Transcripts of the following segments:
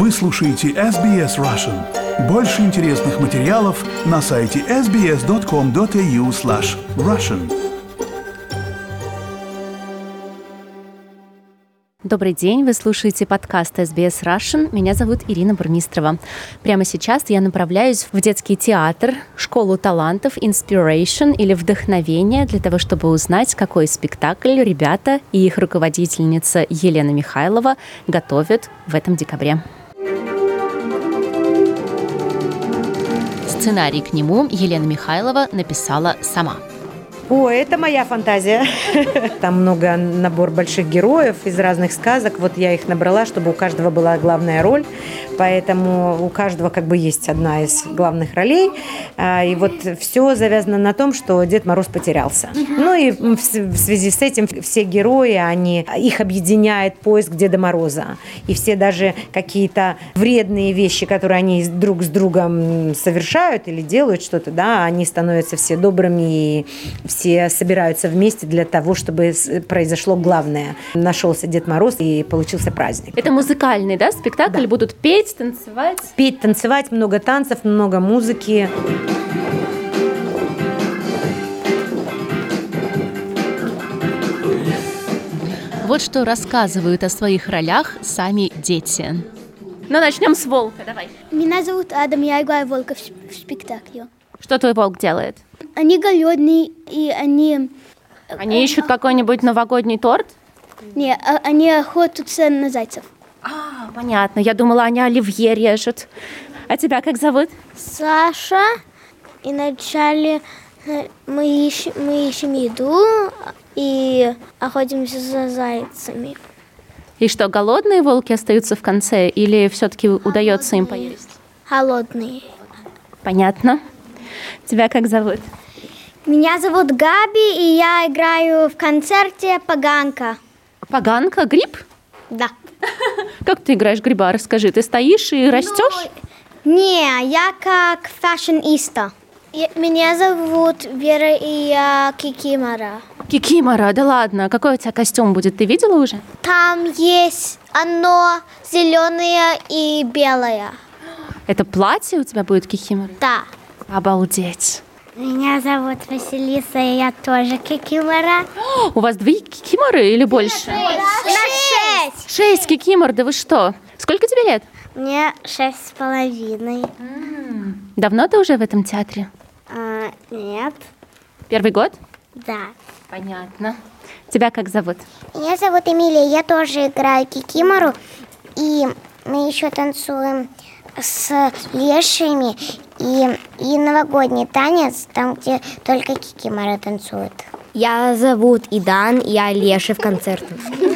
Вы слушаете SBS Russian. Больше интересных материалов на сайте sbs.com.au/russian. Добрый день, вы слушаете подкаст SBS Russian. Меня зовут Ирина Бурмистрова. Прямо сейчас я направляюсь в детский театр, школу талантов, Inspiration или вдохновение, для того, чтобы узнать, какой спектакль ребята и их руководительница Елена Михайлова готовят в этом декабре. Сценарий к нему Елена Михайлова написала сама. Это моя фантазия. Там набор больших героев из разных сказок. Вот я их набрала, чтобы у каждого была главная роль. Поэтому у каждого есть одна из главных ролей. И вот все завязано на том, что Дед Мороз потерялся. Ну и в связи с этим все герои, их объединяет поиск Деда Мороза. И все даже какие-то вредные вещи, которые они друг с другом совершают или делают что-то, они становятся все добрыми и все собираются вместе для того, чтобы произошло главное. Нашелся Дед Мороз и получился праздник. Это музыкальный, спектакль? Да. Будут петь, танцевать? Петь, танцевать, много танцев, много музыки. Вот что рассказывают о своих ролях сами дети. Начнем с волка, давай. Меня зовут Адам, я играю волка в спектакле. Что твой волк делает? Они голодные, и они... Они ищут какой-нибудь новогодний торт? Не, они охотятся на зайцев. Понятно. Я думала, они оливье режут. А тебя как зовут? Саша. И вначале мы ищем еду и охотимся за зайцами. И что, голодные волки остаются в конце, или все-таки удается им поесть? Голодные. Понятно. Тебя как зовут? Меня зовут Габи, и я играю в концерте «Поганка». Поганка? Гриб? Да. Как ты играешь гриба? Расскажи. Ты стоишь и растешь? Не, я как фэшниста. Меня зовут Вера, и я Кикимора. Кикимора, да ладно. Какой у тебя костюм будет? Ты видела уже? Там есть оно зеленое и белое. Это платье у тебя будет Кикимора? Да. Обалдеть. Меня зовут Василиса, и я тоже Кикимора. У вас 2 кикиморы или больше? 6. 6 кикимор, да вы что? Сколько тебе лет? Мне 6,5. Давно ты уже в этом театре? Нет. Первый год? Да. Понятно. Тебя как зовут? Меня зовут Эмилия, я тоже играю Кикимору. И мы еще танцуем с лешими и новогодний танец, там, где только кикиморы танцуют. Я зовут Идан, я Леша в концертах.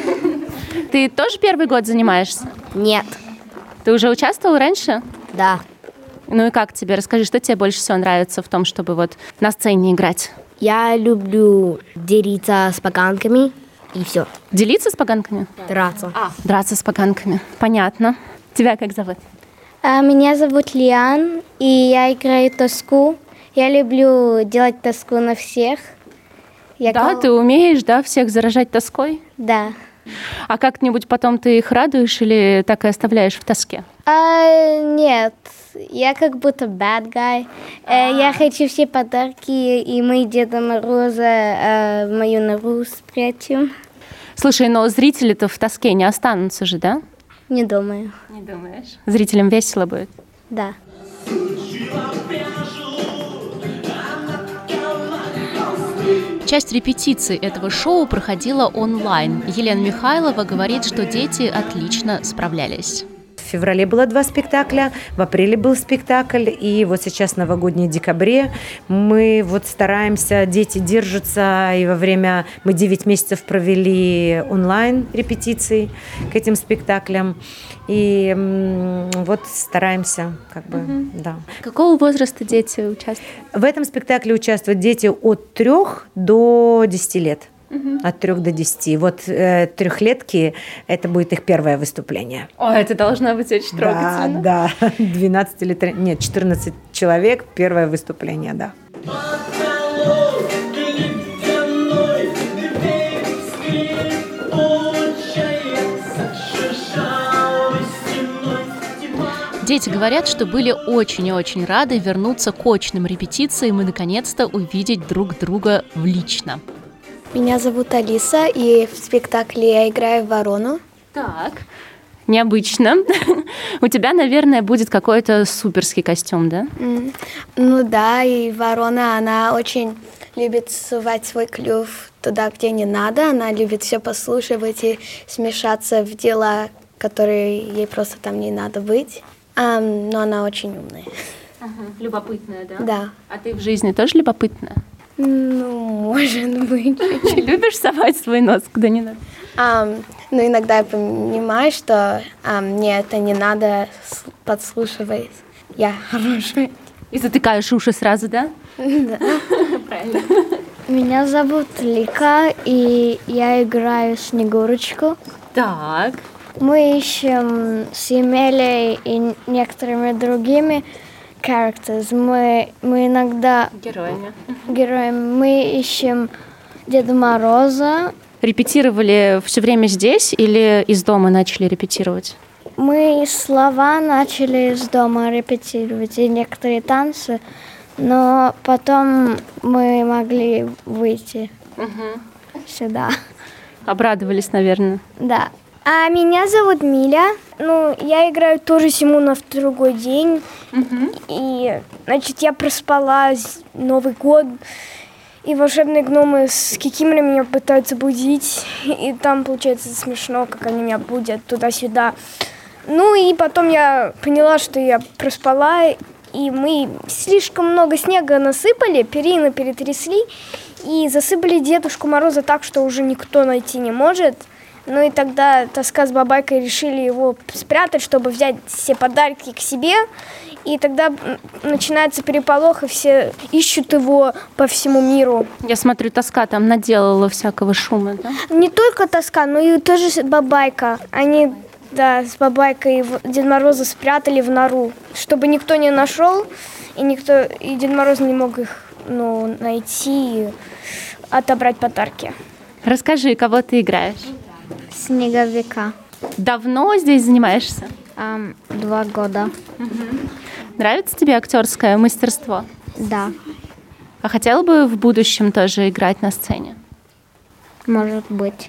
Ты тоже первый год занимаешься? Нет. Ты уже участвовал раньше? Да. Ну и как тебе? Расскажи, что тебе больше всего нравится в том, чтобы на сцене играть? Я люблю делиться с поганками и все. Делиться с поганками? Драться. Драться с поганками. Понятно. Тебя как зовут? Меня зовут Лиан, и я играю тоску. Я люблю делать тоску на всех. Ты умеешь, всех заражать тоской? Да. А как-нибудь потом ты их радуешь или так и оставляешь в тоске? Нет, я как будто bad guy. Я хочу все подарки, и мы Деда Мороза в мою нору спрячем. Слушай, но зрители-то в тоске не останутся же, да? Не думаю. Не думаешь? Зрителям весело будет? Да. Часть репетиции этого шоу проходила онлайн. Елена Михайлова говорит, что дети отлично справлялись. В феврале было 2 спектакля, в апреле был спектакль, и вот сейчас в новогоднее декабре мы стараемся, дети держатся, и во время, мы 9 месяцев провели онлайн репетиции к этим спектаклям, и стараемся, да. Какого возраста дети участвуют? В этом спектакле участвуют дети от 3 до 10 лет. От 3 до 10. Вот трехлетки, это будет их первое выступление. Это должно быть очень трогательно. Да, 12 или 14 человек, первое выступление, да. Дети говорят, что были очень и очень рады вернуться к очным репетициям и наконец-то увидеть друг друга лично. Меня зовут Алиса, и в спектакле я играю ворону. Так, необычно. У тебя, наверное, будет какой-то суперский костюм, да? Ну да, и ворона, она очень любит сувать свой клюв туда, где не надо. Она любит все послушивать и смешаться в дела, которые ей просто там не надо быть. Но она очень умная. Любопытная, да? Да. А ты в жизни тоже любопытная? Ну, может быть. Любишь совать свой нос куда не надо? Но иногда я понимаю, что мне это не надо подслушивать. Я хорошая. И затыкаешь уши сразу, да? Да. Правильно. Меня зовут Лика, и я играю Снегурочку. Так. Мы ищем с Емелей и некоторыми другими characters. Мы иногда героями. Мы ищем Деда Мороза. Репетировали все время здесь или из дома начали репетировать? Мы слова начали из дома репетировать и некоторые танцы, но потом мы могли выйти сюда. Обрадовались, наверное. Да. А меня зовут Миля. Я играю тоже Симона в другой день. И, значит, я проспала Новый год. И волшебные гномы с кикиморой меня пытаются будить. И там, получается, смешно, как они меня будят туда-сюда. И потом я поняла, что я проспала. И мы слишком много снега насыпали, перины перетрясли. И засыпали Дедушку Мороза так, что уже никто найти не может. И тогда Тоска с Бабайкой решили его спрятать, чтобы взять все подарки к себе. И тогда начинается переполох, и все ищут его по всему миру. Я смотрю, Тоска там наделала всякого шума, да? Не только Тоска, но и тоже Бабайка. Они, с Бабайкой Дед Мороза спрятали в нору, чтобы никто не нашел, и Дед Мороз не мог их найти и отобрать подарки. Расскажи, кого ты играешь? Снеговика. Давно здесь занимаешься? 2 года. Нравится тебе актерское мастерство? Да, А хотела бы в будущем тоже играть на сцене? может быть.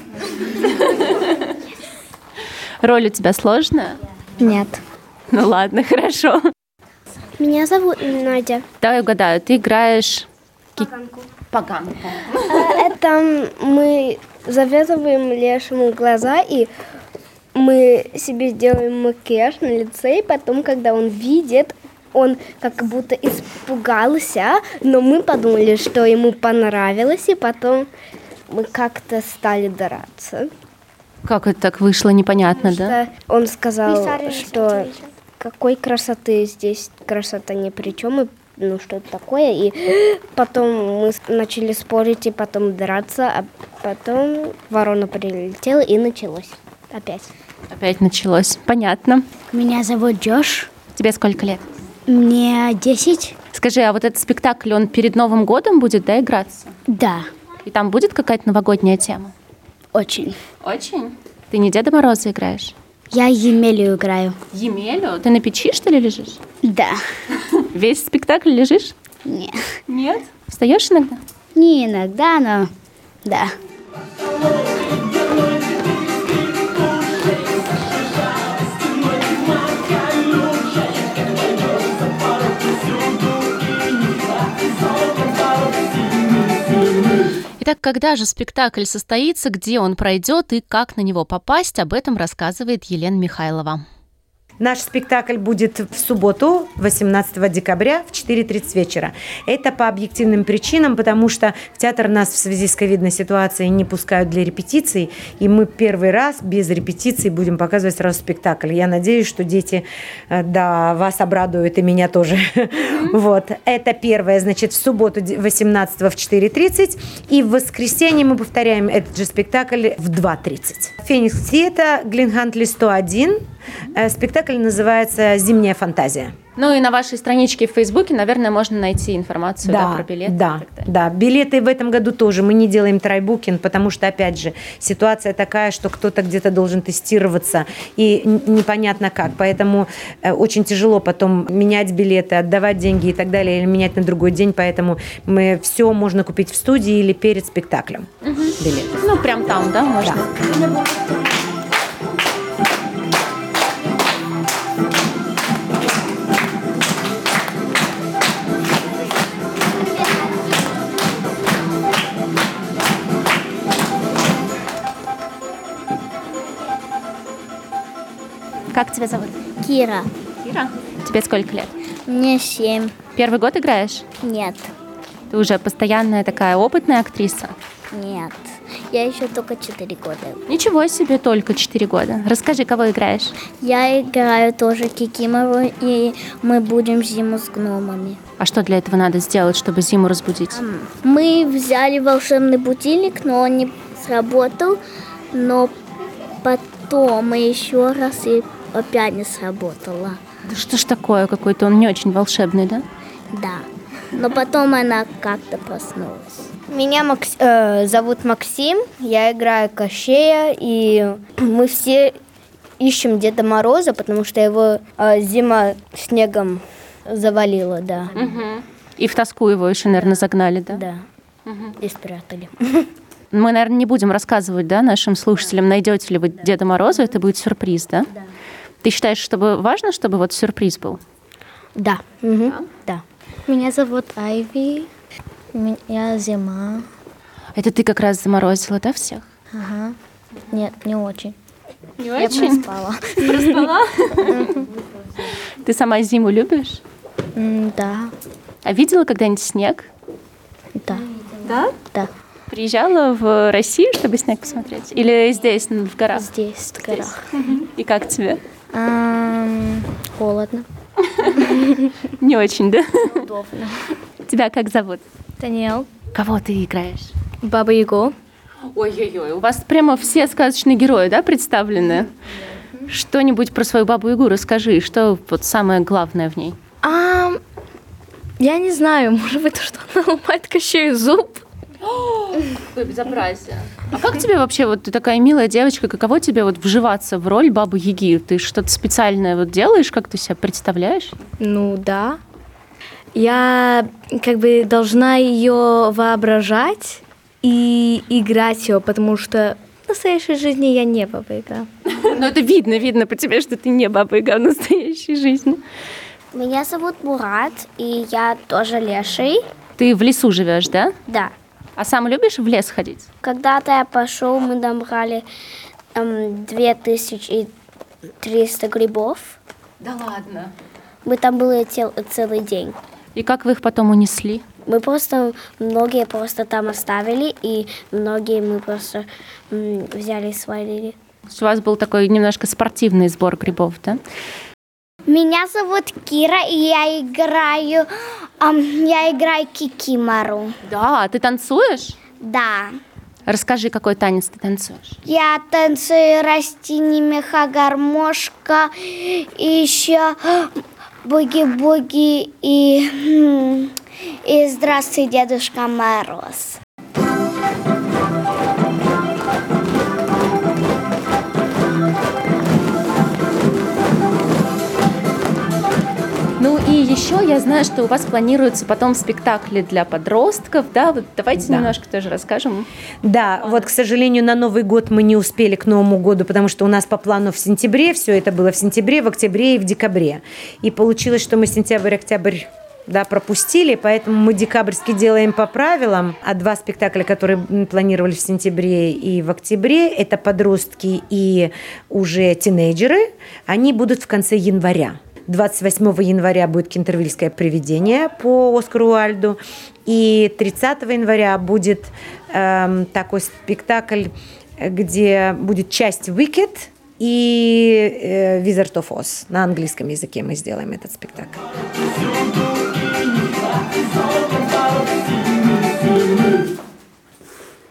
Роль у тебя сложная? Нет. Ну ладно, хорошо. Меня зовут Надя. Давай угадаю, ты играешь... Поганку. Это мы завязываем лешему глаза, и мы себе сделаем макияж на лице, и потом, когда он видит, он как будто испугался, но мы подумали, что ему понравилось, и потом мы как-то стали драться. Как это так вышло, непонятно, да? Он сказал, что какой красоты здесь, красота ни при чем, и что это такое, и потом мы начали спорить, и потом драться, а потом ворона прилетела, и началось опять. Опять началось. Понятно. Меня зовут Джош. Тебе сколько лет? Мне 10. Скажи, а вот этот спектакль, он перед Новым годом будет, да, играться? Да, И там будет какая-то новогодняя тема? очень. Очень. Ты не Деда Мороза играешь? Я Емелю играю. Емелю? Ты на печи, что ли, лежишь? Да. Весь спектакль лежишь? Нет. Нет? Встаешь иногда? Не иногда, но да. Итак, когда же спектакль состоится, где он пройдет и как на него попасть, об этом рассказывает Елена Михайлова. Наш спектакль будет в субботу, 18 декабря в 4:30 вечера. Это по объективным причинам, потому что в театр нас в связи с ковидной ситуацией не пускают для репетиций, и мы первый раз без репетиций будем показывать сразу спектакль. Я надеюсь, что дети, вас обрадуют, и меня тоже. Вот. Это первое, значит, в субботу 18 в 4:30, и в воскресенье мы повторяем этот же спектакль в 2:30. Феникс Theatre, Глинхантли 101. Спектакль называется «Зимняя фантазия». Ну и на вашей страничке в Фейсбуке, наверное, можно найти информацию про билеты. Да. Билеты в этом году тоже. Мы не делаем трайбукинг, потому что, опять же, ситуация такая, что кто-то где-то должен тестироваться, и непонятно как. Поэтому очень тяжело потом менять билеты, отдавать деньги и так далее, или менять на другой день. Поэтому все можно купить в студии или перед спектаклем. Билеты. Ну, прям там, да, можно? Да. Как тебя зовут? Кира. Кира. Тебе сколько лет? Мне 7. Первый год играешь? Нет. Ты уже постоянная такая опытная актриса? Нет. Я еще только 4 года. Ничего себе, только 4 года. Расскажи, кого играешь? Я играю тоже Кикимору, и мы будем зиму с гномами. А что для этого надо сделать, чтобы зиму разбудить? Мы взяли волшебный будильник, но он не сработал. Но потом мы еще раз, и опять не сработало. Да что ж такое, какой-то он не очень волшебный, да? Да. Но потом она как-то проснулась. Меня зовут Максим, я играю Кощея, и мы все ищем Деда Мороза, потому что его зима снегом завалила, да. И в тоску его еще, наверное, загнали, да? Да, и спрятали. Мы, наверное, не будем рассказывать, да, нашим слушателям, найдете ли вы Деда Мороза, это будет сюрприз, да? Да. Ты считаешь, чтобы важно, чтобы вот сюрприз был? Да. Да. Меня зовут Айви. Я зима. Это ты как раз заморозила, да, всех? Ага. Нет, не очень. Не Я проспала. Проспала? Ты сама зиму любишь? Да. А видела когда-нибудь снег? Да. Да? Да. Приезжала в Россию, чтобы снег посмотреть? Или здесь, в горах? Здесь, в горах. И как тебе? Холодно. Не очень, да? Удобно. Тебя как зовут? Даниэл. Кого ты играешь? Баба Ягу. Ой-ой-ой, у вас прямо все сказочные герои, да, представлены? Что-нибудь про свою Бабу Ягу расскажи, что вот самое главное в ней? Я не знаю, может быть, что она ломает Кощею зуб. Какое безобразие. А как тебе вообще, вот ты такая милая девочка, каково тебе вот вживаться в роль Бабы Яги? Ты что-то специальное вот делаешь, как ты себя представляешь? Ну да. Я как бы должна ее воображать и играть ее, потому что в настоящей жизни я не Баба Яга. Ну это видно по тебе, что ты не Баба Яга в настоящей жизни. Меня зовут Мурат, и я тоже леший. Ты в лесу живешь, да? Да. А сам любишь в лес ходить? Когда-то я пошел, мы набрали 2300 грибов. Да ладно. Мы там были целый день. И как вы их потом унесли? Многие просто там оставили, и многие мы просто взяли и свалили. У вас был такой немножко спортивный сбор грибов, да? Меня зовут Кира, и я играю Кикимору. Да, ты танцуешь? Да. Расскажи, какой танец ты танцуешь? Я танцую растение, меха, гармошка, и еще буги-буги и здравствуй, Дедушка Мороз. Ну и еще я знаю, что у вас планируются потом спектакли для подростков, да? Вот давайте немножко тоже расскажем. Да, вот, к сожалению, на Новый год мы не успели к Новому году, потому что у нас по плану в сентябре, все это было в сентябре, в октябре и в декабре. И получилось, что мы сентябрь-октябрь пропустили, поэтому мы декабрьский делаем по правилам, а 2 спектакля, которые планировали в сентябре и в октябре, это подростки и уже тинейджеры, они будут в конце января. 28 января будет «Кентервильское привидение» по Оскару Уайльду, и 30 января будет такой спектакль, где будет часть «Wicked» и «Wizard of Oz». На английском языке мы сделаем этот спектакль.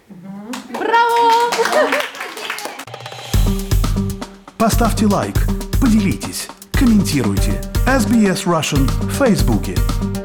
Браво! Поставьте лайк, Поделитесь, комментируйте. SBS Russian в Фейсбуке.